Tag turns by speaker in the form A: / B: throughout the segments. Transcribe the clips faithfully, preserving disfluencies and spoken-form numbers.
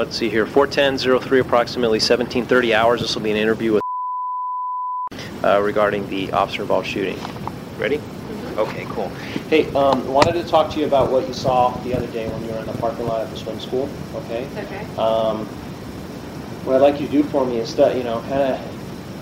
A: let's see here, four ten oh three, approximately seventeen thirty hours. This will be an interview with uh, regarding the officer-involved shooting. Ready? Mm-hmm. Okay, cool. Hey, um, wanted to talk to you about what you saw the other day when you were in the parking lot at the swim school. Okay.
B: Okay.
A: Um, what I'd like you to do for me is, stu- you know, kind of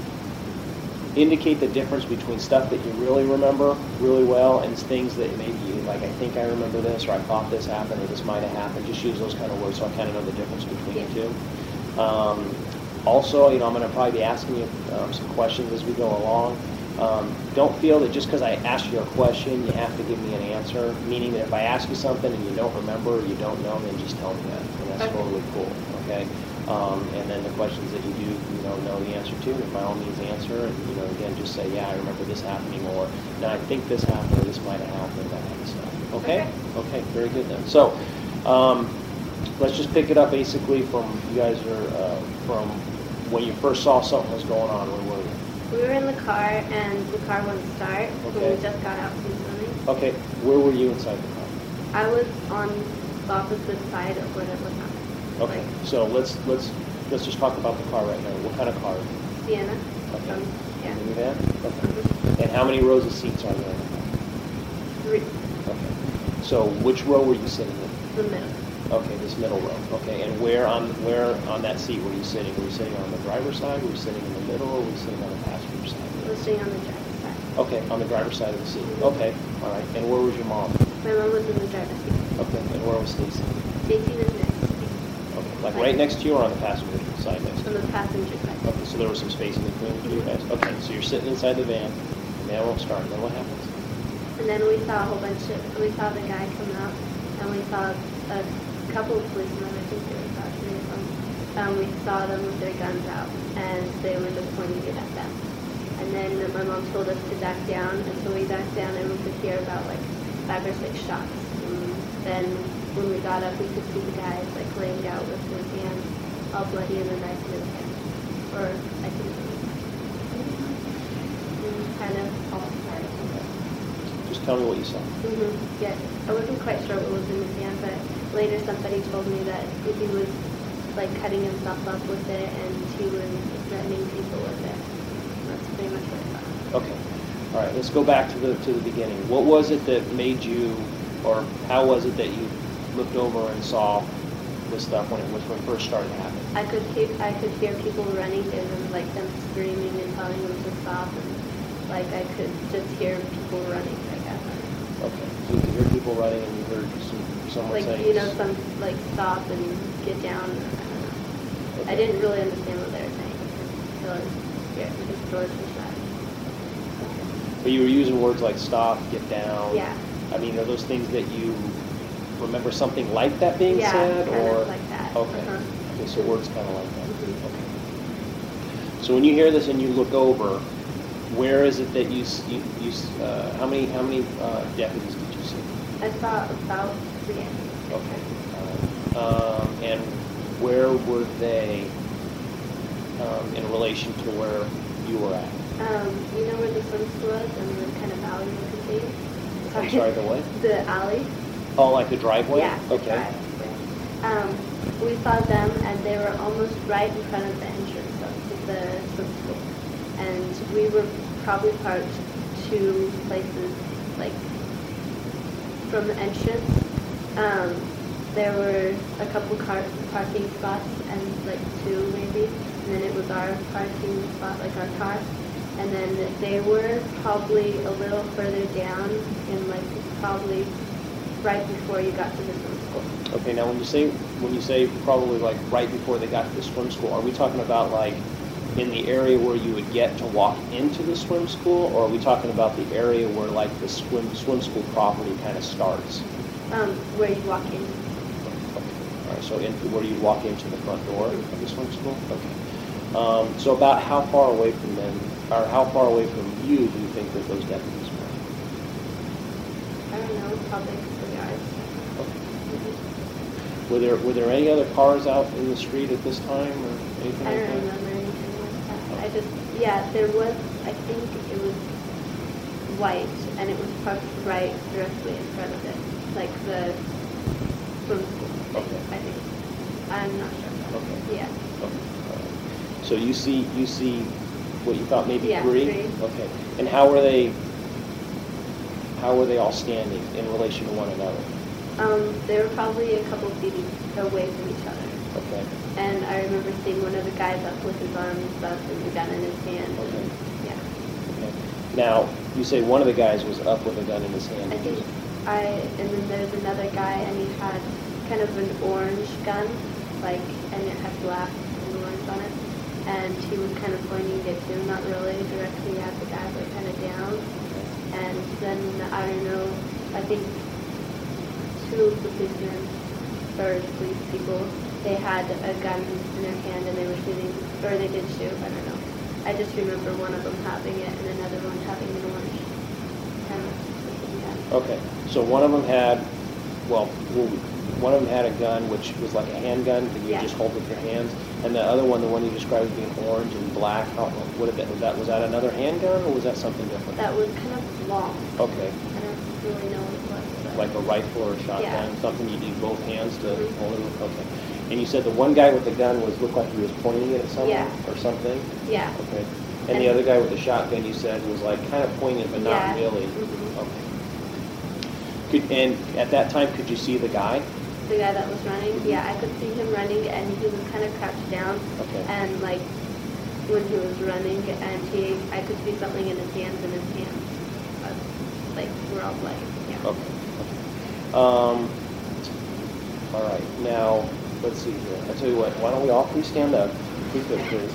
A: indicate the difference between stuff that you really remember really well and things that maybe you, like, I think I remember this, or I thought this happened, or this might have happened. Just use those kind of words so I kind of know the difference between
B: Yeah.
A: the two. Um, also, you know, I'm going to probably be asking you um, some questions as we go along. Um, don't feel that just because I ask you a question, you have to give me an answer, meaning that if I ask you something and you don't remember or you don't know, then just tell me that, and that's
B: Okay.
A: totally cool, okay? Um, and then the questions that you do, you know, know the answer to, then by all means answer, and, you know, again, just say, yeah, I remember this happening, or, no, I think this happened, or this might have happened, that kind of stuff. Okay? Okay, very good then. So, um, let's just pick it up basically from, you guys are, uh, from when you first saw something was going on, where were you?
B: We were in the car, and the car wouldn't start when
A: Okay.
B: we just got out from swimming.
A: Okay, where were you inside the car?
B: I was on the opposite side of where it was happening.
A: Okay, so let's let's let's just talk about the car right now. What kind of car?
B: Sienna.
A: Okay.
B: Um, yeah.
A: Minivan? Okay. And how many rows of seats are there in the car?
B: Three.
A: Okay. So which row were you sitting in?
B: The middle.
A: Okay, this middle row. Okay, and where on where on that seat were you sitting? Were you sitting on the driver's side? Were you sitting in the middle? Or were you sitting on the passenger side?
B: I was sitting on the driver's side.
A: Okay, on the driver's side of the seat.
B: Mhm.
A: Okay, all right. And where was your mom?
B: My mom was in the driver's seat.
A: Okay, and where was Stacy?
B: Stacy was next to me.
A: Okay, like right next to you or on the passenger side next to
B: On
A: you?
B: the passenger side.
A: Okay, so there was some space in between for you guys. Okay, so you're sitting inside the van, the van won't start. Then what happens?
B: And then we saw a whole bunch of, we saw the guy come out, and we saw a couple of policemen, I think there was about three of them. Um, we saw them with their guns out, and they were just pointing it at them. And then my mom told us to back down, and so we backed down, and we could hear about like five or six shots. And then when we got up, we could see the guys like laying out with his hands all bloody and a knife in his hand. Or I think it was mm, kind of all part of it.
A: Just tell me what you saw.
B: Mm-hmm. Yeah, I wasn't quite sure what was in his hand, but later somebody told me that he was like cutting himself up with it, and he was threatening people with it. That's pretty much what I saw.
A: Okay. All right, let's go back to the to the beginning. What was it that made you, or how was it that you looked over and saw this stuff when it was when it first started happening?
B: I could hear, I could hear people running to him, like them screaming and telling him to stop, and like I could just hear people running like at him.
A: Okay, so you could hear people running and you heard some, someone
B: Like,
A: saying,
B: you know, some like stop and get down. I don't know. I didn't really understand what they were saying until I yeah, his doors were shut.
A: but you were using words like stop, get down.
B: Yeah.
A: I mean, are those things that you remember something like that being
B: Yeah,
A: said,
B: kind
A: or
B: of like that.
A: Okay.
B: Uh-huh.
A: Okay, so words kind of like that.
B: Mhm.
A: Okay. So when you hear this and you look over, where is it that you s- you, you s- uh, how many how many uh, deputies did you see?
B: I saw about three.
A: Okay. Um, and where were they um, in relation to where you were at?
B: Um, you know where the swim school is and the kind of alley you can see?
A: I'm sorry, the what?
B: The alley.
A: Oh, like the driveway?
B: Yeah. the
A: Okay.
B: driveway. Um, we saw them, and they were almost right in front of the entrance of the swim school, and we were probably parked two places, like from the entrance. Um, there were a couple car parking spots, and like two maybe, and then it was our parking spot, like our car. And then they were probably a little further down, in like probably right before you got to the swim school.
A: Okay, now when you say when you say probably like right before they got to the swim school, are we talking about like in the area where you would get to walk into the swim school, or are we talking about the area where like the swim swim school property kind of starts?
B: Um, where you walk in.
A: Okay. All right, so in, where you walk into the front door of the swim school? Okay. Um, so about how far away from them, or how far away from you do you think that those deputies were?
B: I don't know, probably a couple yards.
A: Okay. Were there were there any other cars out in the street at this time, or anything
B: I
A: like
B: don't
A: that?
B: remember anything like that. I just, yeah, there was, I think it was white, and it was parked right directly in front of it, like the swim school thing,
A: Okay.
B: I think. I'm not sure.
A: Okay.
B: Yeah.
A: Okay. All right. So you see, you see what you thought maybe
B: Yeah,
A: three?
B: three.
A: Okay. And how were they, how were they all standing in relation to one another?
B: Um, they were probably a couple feet away from each other.
A: Okay.
B: And I remember seeing one of the guys up with his arms up and the gun in his hand.
A: Okay.
B: And, yeah.
A: Okay. Now, you say one of the guys was up with a gun in his hand.
B: I think I, and then there's another guy, and he had kind of an orange gun, like, and it had black and orange on it. And he was kind of pointing it to, not really directly at the guy, but kind of down. And then, I don't know, I think two of the policemen, or police people, they had a gun in their hand and they were shooting, or they did shoot, I don't know. I just remember one of them having it and another one having an orange kind of looking gun.
A: Okay, so one of them had, well, one of them had a gun which was like a handgun that you
B: Yeah.
A: just hold with your hands, and the other one, the one you described as being orange and black, how, what did that, was that, was that another handgun or was that something different?
B: That was kind of long.
A: Okay,
B: I don't really know what it was. But
A: like a rifle or a shotgun,
B: Yeah.
A: something you need both hands to
B: Mhm.
A: hold it with? Okay. And you said the one guy with the gun was, looked like he was pointing it at someone
B: Yeah.
A: or something?
B: Yeah.
A: Okay. And the other guy with the shotgun, you said, was like kind of pointing it, but not
B: Yeah.
A: really?
B: Mhm.
A: Okay. Could, and at that time, could you see the guy?
B: The guy that was running, yeah, I could see him running and he was kind of crouched down.
A: Okay.
B: And like when he was running and he, I could see something in his hands and his hands, uh, like were all bloody, yeah.
A: Okay. Um, all right. Now, let's see here. I tell you what. Why don't we all please stand up? If we could, please.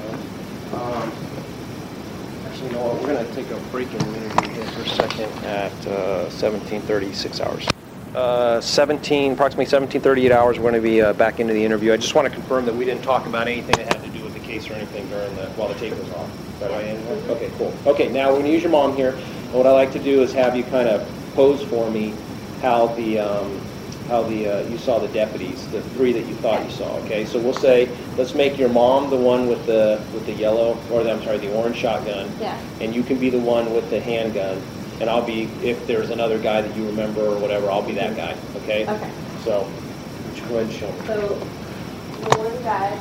A: Um, actually, you know what? We're going to take a break in the interview here for a second at uh, seventeen thirty-six hours. Uh, seventeen, approximately seventeen thirty-eight hours. We're going to be uh, back into the interview. I just want to confirm that we didn't talk about anything that had to do with the case or anything during the while the tape was off. Is that right, Angela? Okay, cool. Okay, now we're going to use your mom here. And what I like to do is have you kind of pose for me how the um, how the uh, you saw the deputies, the three that you thought you saw. Okay, so we'll say let's make your mom the one with the with the yellow, or the, I'm sorry, the orange shotgun.
B: Yeah.
A: And you can be the one with the handgun, and I'll be, if there's another guy that you remember or whatever, I'll be that guy. Okay.
B: Okay.
A: So, go ahead and show me.
B: So the one guy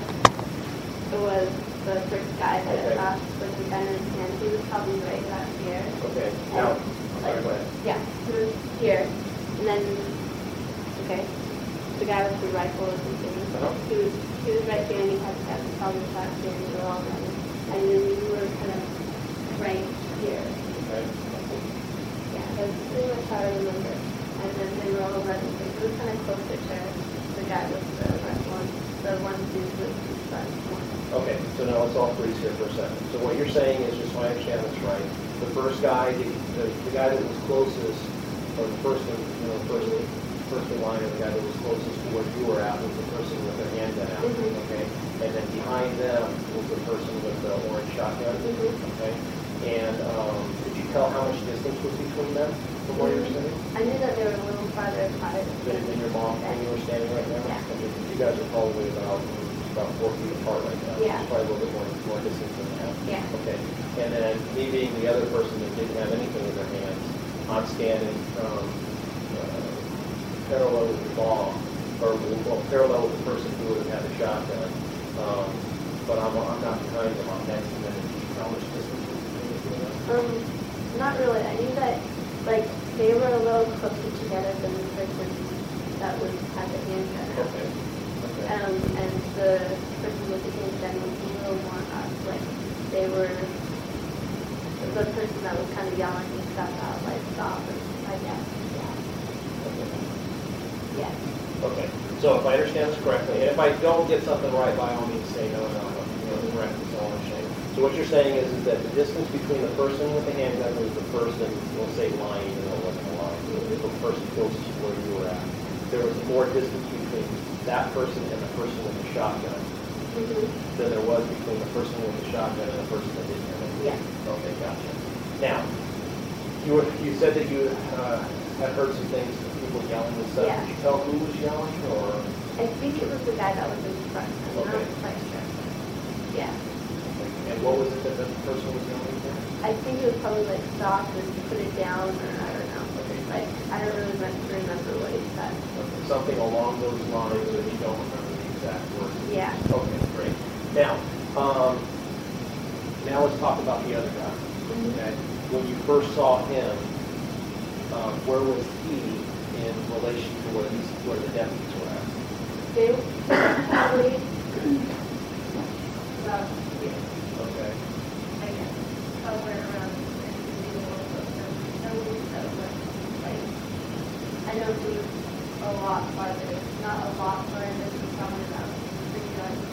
B: was the first guy that
A: Okay.
B: asked with the gun in his hand. He was probably right back here.
A: Okay.
B: And,
A: Now,
B: like,
A: sorry, go ahead.
B: yeah, he was here, and then okay, the guy with the rifle or something.
A: Uh-huh.
B: He was he was right there, and he had got probably back here, and we were all running, and then we were kind of right here.
A: Okay.
B: Yeah, that's pretty much how I remember. And then they were all running. It was kind of closer to the guy with the rifle, and the one dude with the front one.
A: Okay, so now let's all freeze here for a second. So what you're saying is, just so I understand this right, the first guy, the, the, the guy that was closest, or the first, in- you know, first, first in line, or the guy that was closest to where you were at was the person with their handgun out,
B: Mhm.
A: okay? And then behind them was the person with the orange shotgun,
B: Mhm.
A: okay? And um, could you tell how much distance was between them from where you were sitting?
B: I knew that they were a little farther apart.
A: Than than your mom, when you were standing right now?
B: Yeah.
A: Okay, you guys are probably about, about four feet apart right now.
B: Yeah.
A: It's probably a little bit more, more distance than that.
B: Yeah.
A: Okay, and then me being the other person that didn't have anything in their hands, I'm standing um, uh, parallel with the bomb, or well, parallel with the person who would have had a shotgun. Um, but I'm, I'm not behind them, I'm next to them. How much distance was between the two of them?
B: Um, not really. I knew that, like, they were a little closer together than the person that was at the handgun.
A: Okay. Okay.
B: Um, and the person with the handgun was a little more up. Like, they were, the person that was kind of yelling and stuff out, like, stop, and I guess, yeah.
A: Okay.
B: Yes.
A: Okay, so if I understand this correctly, and if I don't get something right, by all means say no, no, no, you know, correct, that's all I'm saying. So what you're saying is, is that the distance between the person with the handgun was the person, we'll say lying, even though it wasn't a lie, it was the person closest to where you were at. There was more distance between that person and the person with the shotgun
B: Mm-hmm.
A: than there was between the person with the shotgun and the person that didn't have it.
B: Yeah.
A: Okay, gotcha. Now, you were, you said that you uh, had heard some things, people yelling and stuff.
B: Yeah.
A: Did you tell who was yelling, or?
B: I think it was the guy that was in front. I'm
A: Okay.
B: not quite sure. Yeah.
A: And what was it that the person was yelling for?
B: I think it was probably like stop and put it down, or I don't know. Like, I don't really remember what he said.
A: Okay, something along those lines, but you don't remember the exact words.
B: Yeah.
A: Now, um, now let's talk about the other guy. Okay, when you first saw him, um, where was he in relation to where these where the deputies were at?
B: They were probably about here.
A: Okay.
B: I guess, somewhere around there. Maybe a little closer. I believe so, but like, I know he was a lot farther, not a lot farther, this was probably about three yards.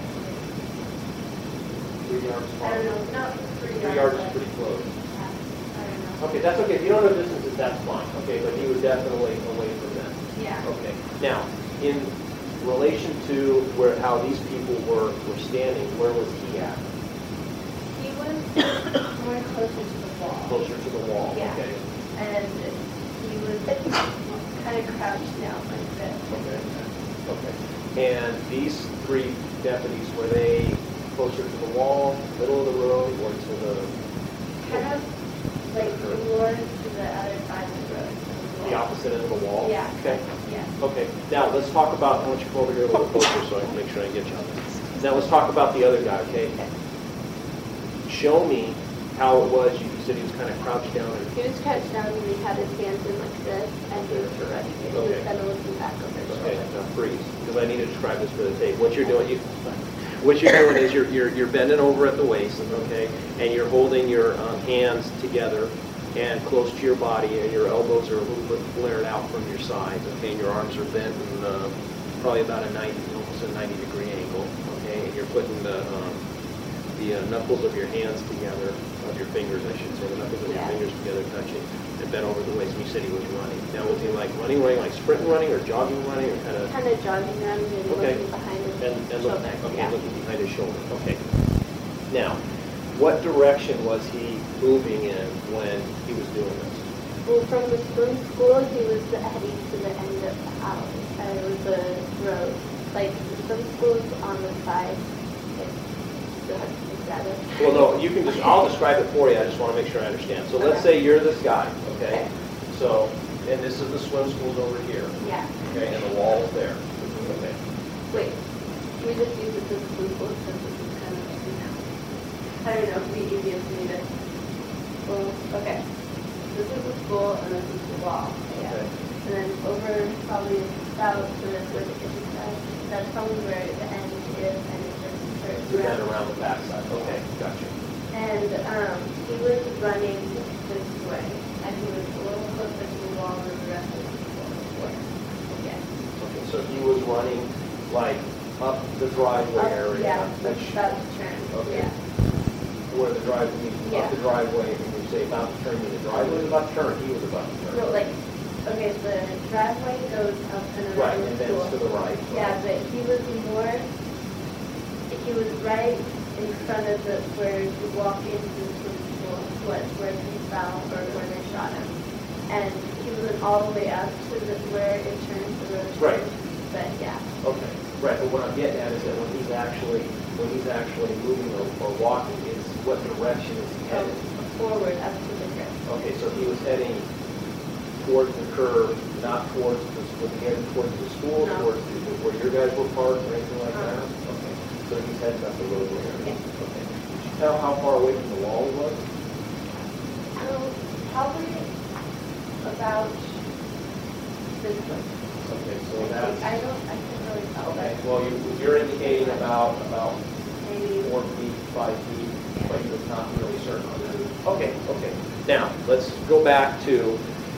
A: Three yards.
B: I don't know, not three yards.
A: Three yards is
B: but-
A: pretty close.
B: Yeah, I don't know.
A: Okay, that's okay. If you don't know distances, that's fine. Okay, but he was definitely away from them.
B: Yeah.
A: Okay. Now, in relation to where how these people were were standing, where was he at?
B: He was more closer to the wall.
A: Closer to the wall.
B: Yeah.
A: Okay.
B: And he was kind of crouched down like this.
A: Okay. Okay. And these three deputies, were they closer to the wall, middle of the road, or to the
B: Kind of like more to the other side of the road.
A: the opposite end of the wall?
B: Yeah.
A: Okay.
B: Yeah.
A: Okay. Now let's talk about. I want you to come over here a little closer so I can make sure I get you on this. Now let's talk about the other guy. Okay. Show me how it was. You said he was kind of crouched down. And,
B: He was crouched down and he had his hands in like this and he was running. And he was
A: Okay.
B: kind of looking back over his
A: okay.
B: shoulder.
A: Now freeze, because I need to describe this for the tape. What you're doing, you, what you're doing is you're you're you're bending over at the waist, okay, and you're holding your um, hands together and close to your body, and your elbows are a little bit flared out from your sides, okay, and your arms are bent in uh, probably about a ninety, almost a ninety degree angle, okay, and you're putting the um, the uh, knuckles of your hands together, of your fingers, I should say, the knuckles of your
B: Yeah.
A: fingers together touching, and bent over the waist. And you said he was running. Now was he like running, running, like sprint running, or jogging running, or kind of?
B: Kind of jogging around and
A: Okay.
B: looking behind his
A: And, and look,
B: shoulder.
A: okay,
B: Yeah.
A: looking behind his shoulder, okay. Now, what direction was he moving in when he was doing this?
B: Well, from the swim school, he was heading to the end of the alley. And it was the road. Like, the swim school's on the side. Like, so I can grab it.
A: Well, no, you can just, I'll describe it for you, I just want to make sure I understand. So let's say you're this guy, okay?
B: Okay.
A: So, and this is the swim school's over here,
B: Yeah.
A: okay, and the wall's there, okay?
B: Wait, can we just use it as a swim school since this is kind of, you know, I don't know, it'd be easier for me to, well, okay. This is the school and this is the wall. Yeah.
A: Okay.
B: And then over probably south to this where the kitchen side, that's probably where the end is and it just curves
A: And then
B: around.
A: around the backside, okay, gotcha.
B: And um, he was running this way, and he was a little closer to the wall than the rest of the people were. Yeah.
A: Okay, so he was running like up the driveway
B: Up-
A: area.
B: Yeah, that's
A: which-
B: about to turn.
A: Okay.
B: Yeah.
A: Where the driveway,
B: Yeah.
A: up the driveway, and you say about to turn, you mean the driveway was about to turn, he was about to turn.
B: So like, okay, the driveway goes up and
A: Right,
B: around
A: and
B: the
A: then
B: school.
A: to the right.
B: Yeah, but he was more, he was right in front of the, where you walk into the swimming pool, was where he fell or where they shot him. And he wasn't all the way up to the, where it turns, the road turns.
A: Right.
B: But yeah,
A: Okay, right, but what I'm getting at is that when he's actually, when he's actually moving or, or walking, is what direction is he
B: so
A: headed?
B: forward up to the curb.
A: Okay, so he was heading towards the curve, not towards, the was he heading towards the school,
B: No.
A: towards the, where your guys were parked or anything like that?
B: Uh-huh.
A: Okay, so he's heading up the roadway area?
B: Yeah.
A: Okay. Did you tell how far away from the wall he was?
B: Um, probably about this way.
A: Okay, so
B: I
A: that's,
B: think- I don't, I can't really tell,
A: okay,
B: but
A: well, you, you're indicating about, about
B: maybe.
A: four feet, five feet, but you're not really certain on that. Okay, okay. Now, let's go back to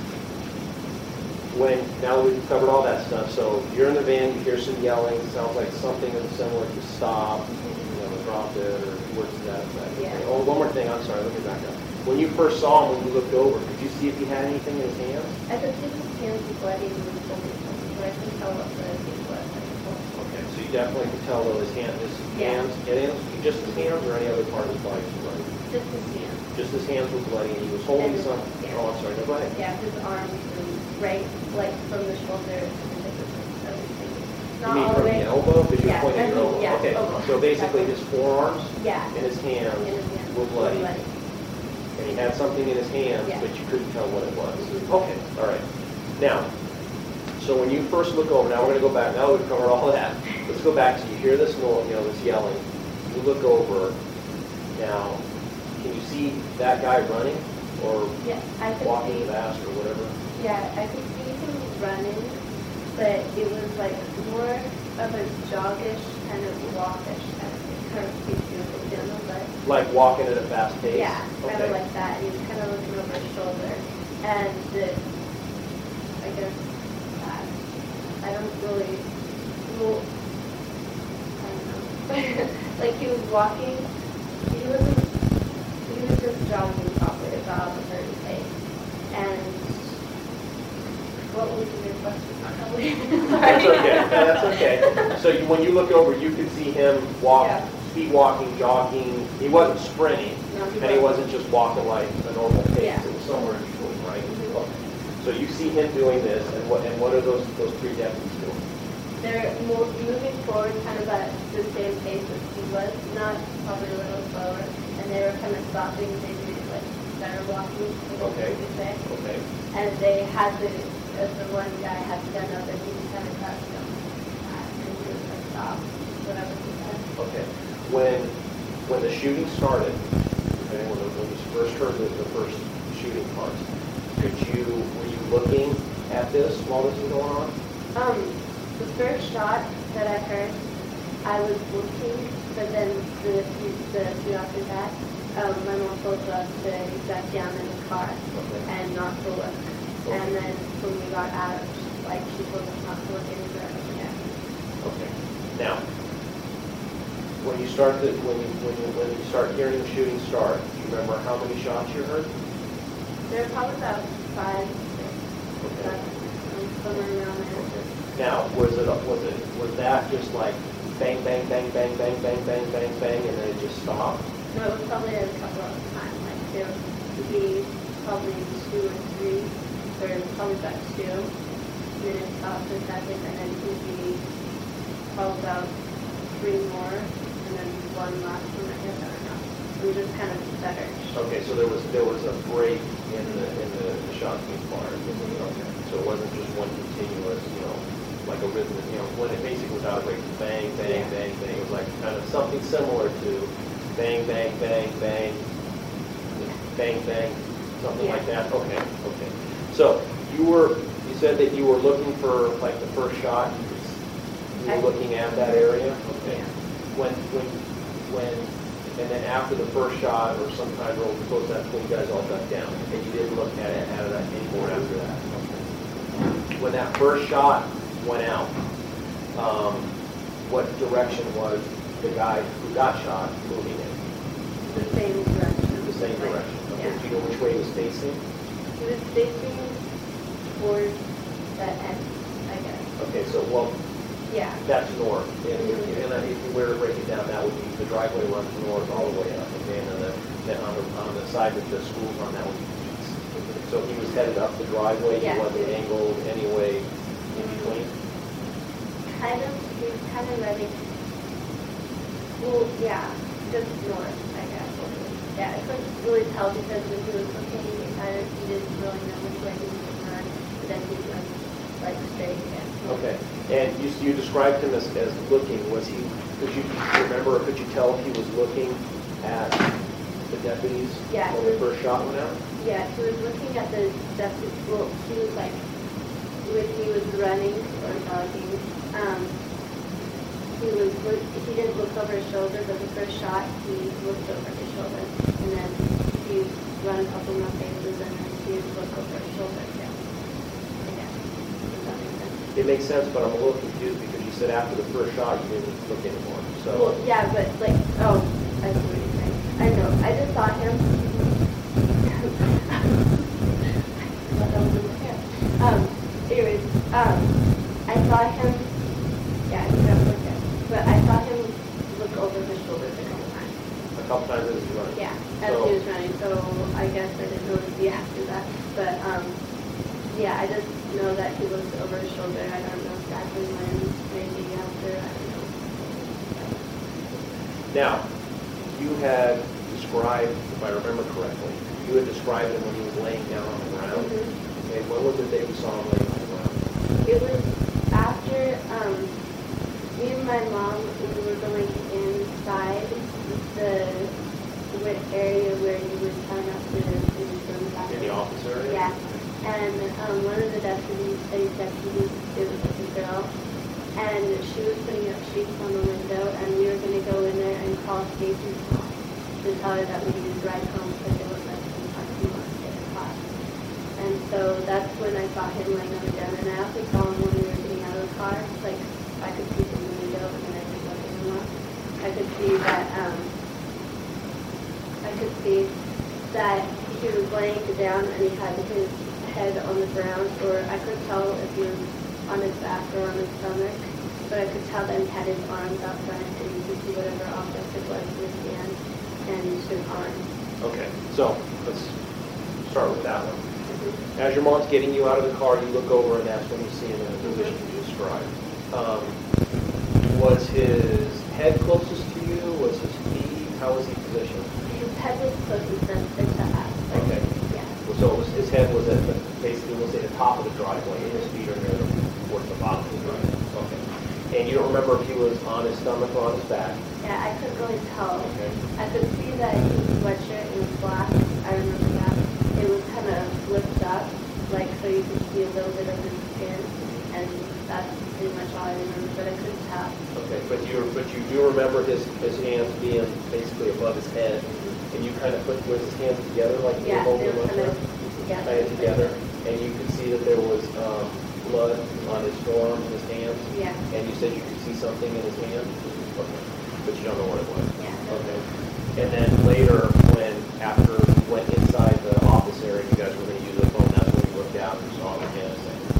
A: when, now we've covered all that stuff, so you're in the van, you hear some yelling, sounds like something similar to stop, you know, drop it, or words to that effect.
B: Yeah.
A: Okay. Oh, one more ththing, I'm sorry, let me back up. When you first saw him, when you looked over, could you see if he had anything in his hands?
B: I could see his hands were bloody and he was holding something, but I couldn't tell what the thing was. I could tell.
A: Okay, so you definitely could tell though his hand, his
B: Yeah.
A: hands, and it- just his hands or any other part of his body was bloody?
B: Just his hands.
A: Just his hands were bloody and he was holding
B: And-
A: some,
B: yeah.
A: oh, I'm sorry, no, go ahead.
B: Yeah, his arms and right, like from the shoulder to the tip of his everything.
A: You
B: Not
A: mean
B: all
A: from
B: the way.
A: the elbow, because you're
B: Yeah,
A: pointing
B: I
A: your
B: mean,
A: elbow?
B: yeah,
A: Okay,
B: elbow.
A: so basically his forearms
B: Yeah.
A: and his hands
B: And his hands
A: were bloody.
B: bloody.
A: And he had something in his hands,
B: Yeah.
A: but you couldn't tell what it was. Okay, all right. Now, so when you first look over, now we're going to go back, now that we've covered all that, let's go back to, you hear this noise, you know, this yelling, you look over, now, can you see that guy running or
B: Yeah, I could
A: walking
B: see.
A: fast or whatever?
B: Yeah, I could see him running, but it was like more of a joggish kind of walkish. I kind of speak to him, but
A: Like walking at a fast pace?
B: yeah, kind
A: Okay.
B: of like that. And he was kind of looking over his shoulder, and the, I guess that I don't really, well, I don't know. Like he was walking, he wasn't, he was just jogging probably about a certain pace, and. What was your question?
A: That's okay, that's okay. So you, when you look over, you could see him walk,
B: Yeah.
A: speed walking, jogging. He wasn't sprinting,
B: No, he
A: and he
B: wasn't.
A: wasn't just walking like a normal pace.
B: Yeah.
A: It was somewhere in between, right?
B: Mhm.
A: Okay. So you see him doing this, and what and what are those those three deputies doing?
B: They're mo- moving forward kind of at the same pace as he was, not probably a little slower, and they were kind of stopping, maybe like better walking, I guess
A: Okay.
B: you could say.
A: Okay.
B: And they had to, as the one guy had to stand up and he kind of touched him, uh, and he was like, stop, whatever he said.
A: Okay. When when the shooting started, okay, when, the, when you first heard the, the first shooting parts, could you were you looking at this while this was going on?
B: Um, the first shot that I heard, I was looking, but then the few, the few after that, um, my mom told us to get down in the car
A: Okay.
B: and not to look.
A: Okay.
B: And then when we got out, like she told us not to look anywhere again.
A: Okay. Now, when you start the, when you when you when you start hearing the shooting start, do you remember how many shots you heard?
B: There were probably about five, six,
A: Okay.
B: seven, um, somewhere around there.
A: Okay. Now, was it was it was that just like bang bang bang bang bang bang bang bang bang and then it just stopped?
B: No, it was probably a couple of times. Like there would be probably two or three, or probably about two. And then it stopped for a second, and then it would be probably about three more, and then one last one. I guess I don't know. It was just kind of stuttered.
A: Okay, so there was there was a break in the in the, the shots being fired.
B: Mhm.
A: Okay, so it wasn't just one continuous, you know, like a rhythm. You know, when it basically without a break, bang bang
B: Yeah.
A: bang bang. It was like kind of something similar to bang bang bang bang
B: Yeah.
A: bang bang, something like
B: Yeah.
A: that. Okay, okay. So you were you said that you were looking for like the first shot. You, could, you were
B: I-
A: looking at that area. Okay.
B: Yeah.
A: When when when and then after the first shot or sometime real close, that's when you guys all got down and you didn't look at it at it anymore after that. Okay. When that first shot went out, um, what direction was the guy who got shot moving in?
B: The same direction.
A: The same
B: Like,
A: direction. Okay.
B: Yeah.
A: Do you know which way he was facing?
B: He was facing towards that end, I guess.
A: Okay, so well,
B: Yeah.
A: that's north. And if, and then if you were to break it down, that would be the driveway runs north all the way up, okay, and then the, then on the, on the side that the school's on, that would be east. So he was headed up the driveway, he
B: Yeah.
A: wasn't angled any way in between?
B: Kind of, he was kind of ready. Well, yeah, just north, I guess. Yeah, I couldn't really tell because when he was looking, he kind of, he didn't really know which way he was going to run, but then he went like straight again.
A: Okay, and you, you described him as, as looking, was he, could you remember, or could you tell if he was looking at the deputies?
B: Yeah,
A: When
B: he
A: the
B: was-
A: first shot went out?
B: Yeah, he was looking at the deputy, well, he was like, when he was running or jogging, um, he was, look- he didn't look over his shoulder, but the first shot, he looked over his shoulder, and then he run a couple more paces, and then he would look over his shoulder again. Yeah, does that make sense?
A: It makes sense, but I'm a little confused because you said after the first shot, you didn't look anymore, so.
B: Well, yeah, but like, oh, I see what you're saying. I know, I just saw him. What that was in my hair. Um, anyways, um, I saw him, yeah, I think that was okay. But I saw him look over his shoulders a couple times.
A: A couple times as he was running.
B: Yeah, as
A: So-
B: he was running, so I guess I didn't really see after that. But, um, yeah, I just know that he looked over his shoulder. I don't know exactly when, maybe after, I don't know.
A: Now, you had described, if I remember correctly, you had described him when he was laying down on the ground.
B: Mhm.
A: Okay, when was it that you saw him laying on the ground?
B: It was after, um, me and my mom, we were going inside area where you would sign up to do some stuff.
A: In the office area?
B: Yeah. And um, one of the deputies, the deputies, it was like a girl, and she was putting up sheets on the window, and we were going to go in there and call Stacy's mom to tell her that we needed to ride home because it was like some parking lot at eight o'clock. And so that's when I saw him laying on the ground, and I also saw him when we were getting out of the car. Like, I could see from the window, and then I just looked at him up. I could see that, um, I could see that he was laying down, and he had his head on the ground, or I could tell if he was on his back or on his stomach, but I could tell that he had his arms out front, and you could see whatever object it was in his hand and his arms.
A: Okay, so let's start with that one. As your mom's getting you out of the car, you look over and that's when you see him in the position you described. Um, was his head closest to you? Was his feet? How was he positioned?
B: His head was closest to to us. Like,
A: Okay.
B: yeah.
A: So it was, his head was at the, basically, we'll say the top of the driveway, and his feet are near the, towards the bottom of the driveway. Okay. And you don't remember if he was on his stomach or on his back?
B: Yeah, I couldn't really tell.
A: Okay.
B: I could see that his sweatshirt, it was black. I remember that. It was kind of flipped up, like so you could see a little bit of his skin, and that's pretty much all I remember, but I couldn't tell.
A: Okay, but you but you do remember his his hands being basically above his head, and you kind of put was his hands together like you
B: Yeah,
A: were
B: they
A: holding
B: were
A: them
B: kind
A: up
B: of
A: there?
B: together.
A: Kind of together, and you could see that there was um, blood on his forearm and his hands.
B: Yeah.
A: And you said you could see something in his hand. Okay, but you don't know what it was.
B: Yeah.
A: Okay. And then later, when after you went inside the office area, you guys were going to use the phone. That's when you looked out and saw the hands.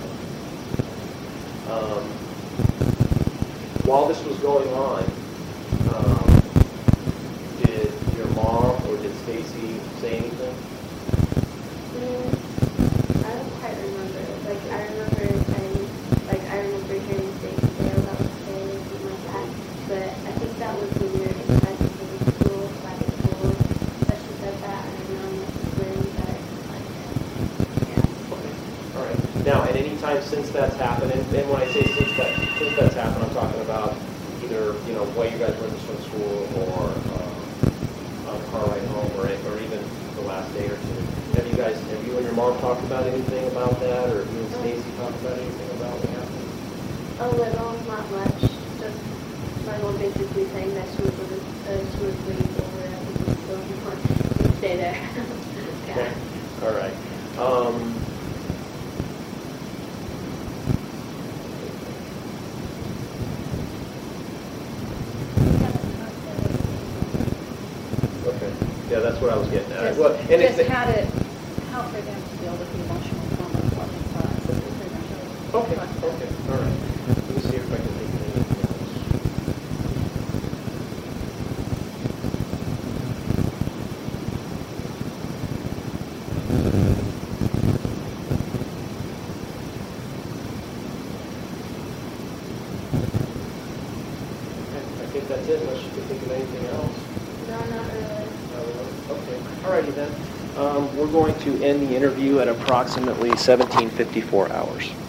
A: Um, while this was going on, um, did your mom or did Stacy say anything?
B: Mm, I don't quite remember. Like, I remember saying, like, I remember hearing Stacy say about the day or something like that. But I think that was when we were inside the school, by the school, that she said that. I don't know, when that, like, yeah.
A: Okay. All right. Now, at any time since that's happened, and, and when I say since that since that's happened, I'm talking about either you know while you guys were in from school or um, on the car ride home, or or even the last day or two. Have you guys, have you and your mom talked about anything about that, or you and Stacy talked about anything about what happened?
B: A little, not much. Just my mom basically saying that she was uh, she was waiting over at the school and stay there.
A: Okay.
B: Yeah.
A: All right. Um, okay. Yeah, that's what I was getting at.
C: Just,
A: Well, and
C: just
A: it's,
C: how to, how for them to deal with the emotional trauma of what they saw. So it's pretty much it.
A: okay. Okay. All right. Let me see if I can think of anything else. Okay, I think that's it, unless you can think of anything else.
B: No, not really.
A: Okay, all righty then. Um, We're going to end the interview at approximately seventeen fifty-four hours.